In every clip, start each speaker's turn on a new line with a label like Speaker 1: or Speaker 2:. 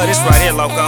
Speaker 1: Love this right here, loco.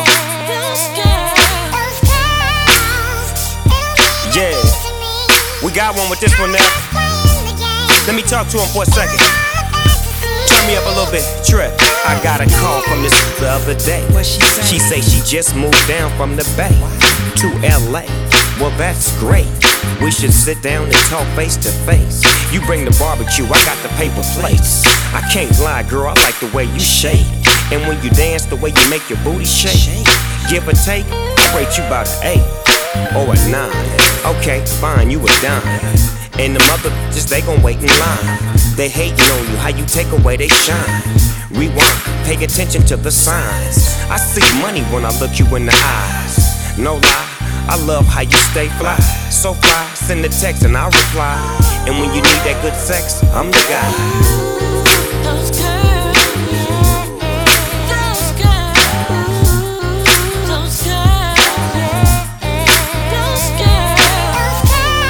Speaker 1: Yeah, we got one with this one now. Let me talk to him for a second. Turn me up a little bit, Trip. I got a call from this the other day. She say she just moved down from the Bay to LA. Well, that's great. We should sit down and talk face to face. You bring the barbecue, I got the paper plates. I can't lie, girl, I like the way you shake. And when you dance, the way you make your booty shake. Give or take, I rate you about an 8 or a 9. Okay, fine, you a dime. And the mother just they gon' wait in line. They hating on you, how you take away they shine. Rewind, pay attention to the signs. I see money when I look you in the eyes. No lie, I love how you stay fly. So fly, send a text and I'll reply. And when you need that good sex, I'm the guy.
Speaker 2: Those girls, those girls, those girls, those girls,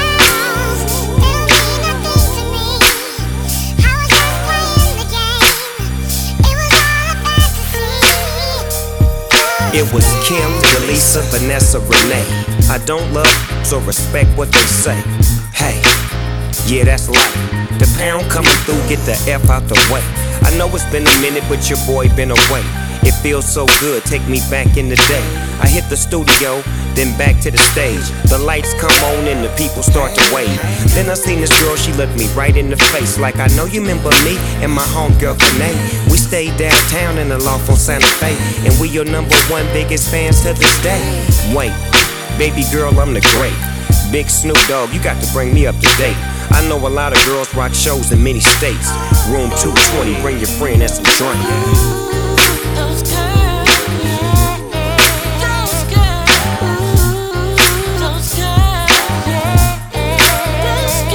Speaker 1: It was Kim, Delisa, Vanessa, Renee. I don't love, so respect what they say. Hey, yeah, that's life. The pound coming through, get the F out the way. I know it's been a minute, but your boy been away. It feels so good, take me back in the day. I hit the studio, then back to the stage. The lights come on and the people start to wave. Then I seen this girl, she looked me right in the face. Like I know you remember me and my homegirl Renee. We stayed downtown in the loft on Santa Fe. And we your #1 biggest fans to this day. Wait, baby girl, I'm the great. Big Snoop Dogg, you got to bring me up to date. I know a lot of girls rock shows in many states. Room 220, bring your friend and some drink.
Speaker 2: those girls, those girls, those girls, those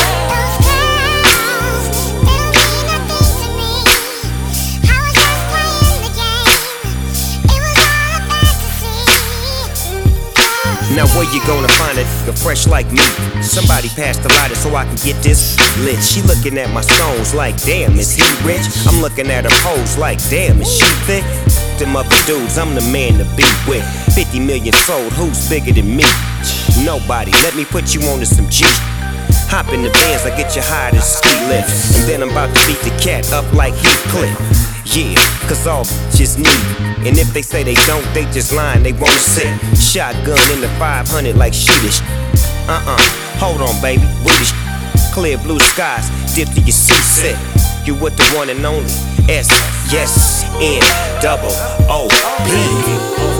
Speaker 1: Now where you gonna find it? You're fresh like me. Somebody pass the lighter so I can get this lit. She looking at my stones like, damn, is he rich? I'm looking at her pose like, damn, is she thick? Them other dudes, I'm the man to be with. 50 million sold, who's bigger than me? Nobody, let me put you on to some G. Hop in the Benz, I get you high to ski lift. And then I'm about to beat the cat up like Heathcliff. Yeah, cause all just need. And if they say they don't, they just lying, they wanna sit. Shotgun in the 500 like sheetish. Hold on baby, with this clear blue skies, dip to your seat. You with the one and only S, yes, N, double O, P.